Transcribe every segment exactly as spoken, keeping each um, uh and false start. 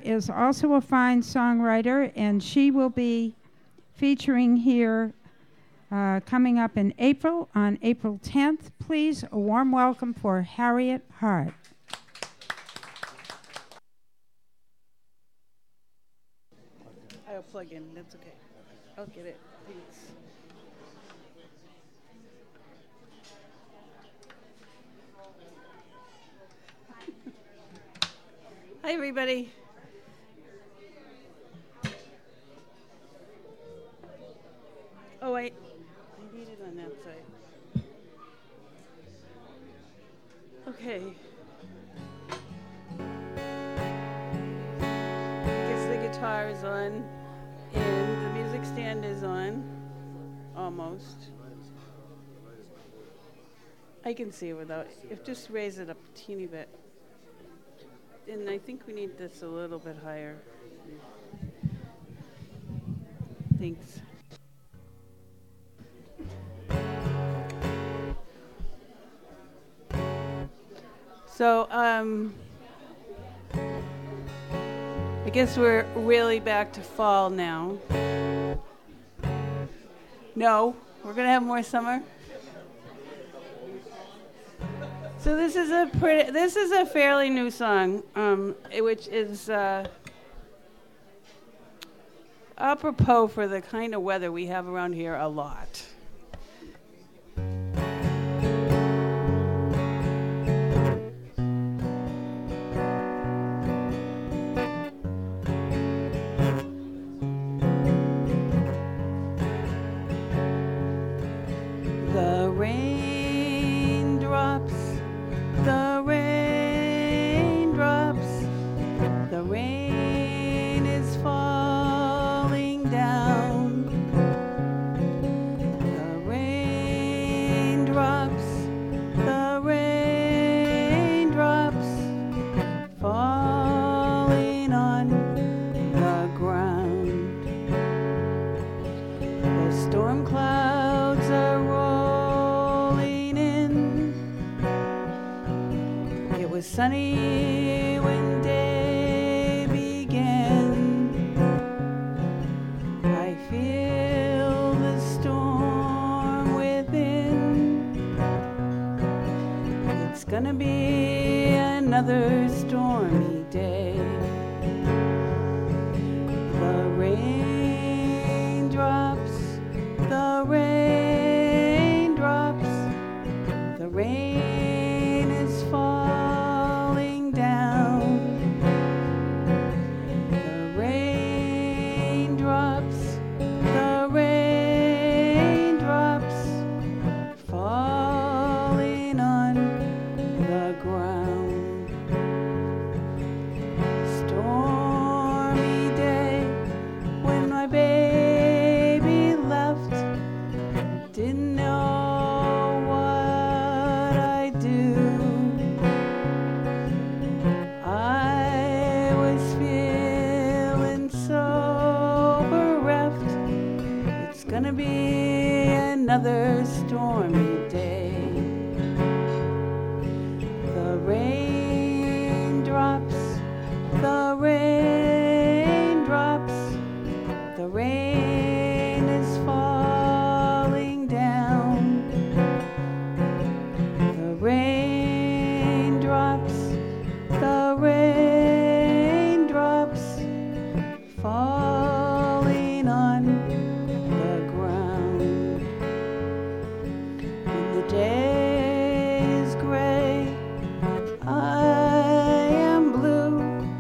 is also a fine songwriter, and she will be featuring here uh, coming up in April, on April tenth. Please, a warm welcome for Harriet Hart. I'll plug in, that's okay. I'll get it, thanks. Hi, everybody. Oh, wait. I need it on that side. Okay. I guess the guitar is on, and the music stand is on, almost. I can see it without, if just raise it up a teeny bit. And I think we need this a little bit higher. Thanks. So, um, I guess we're really back to fall now. No, we're gonna have more summer. So this is a pretty, this is a fairly new song, um, which is uh, apropos for the kind of weather we have around here a lot. The raindrops, the raindrops, the rain is falling down. The raindrops, the raindrops, falling on the ground. The storm clouds are rolling in. It was sunny when day began. I feel the storm within. It's gonna be another stormy day. The raindrops, the raindrops, the rain is falling down. The raindrops, the raindrops, falling on the ground. Stormy day when my baby left. Didn't know what I'd do. I was feeling so bereft. It's gonna be another stormy day. The raindrops, the raindrops, the rain is falling down. The raindrops, the raindrops, falling on the ground. When the day is gray, I am blue.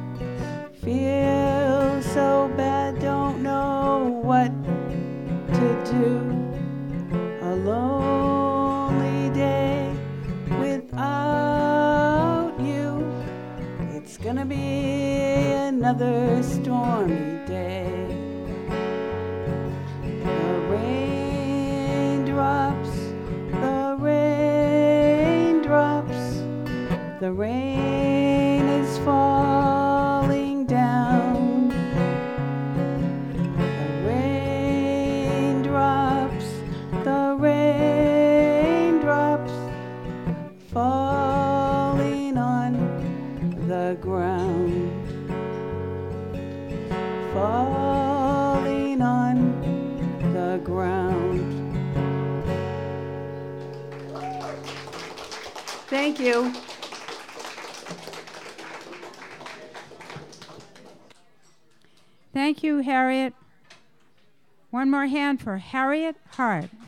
Feel so bad, don't know what to do. A lonely day without you. It's gonna be another stormy day. The raindrops, the raindrops, the rain is falling down. The raindrops, the raindrops, falling on the ground. falling on the ground. Thank you. Thank you, Harriet. One more hand for Harriet Hart.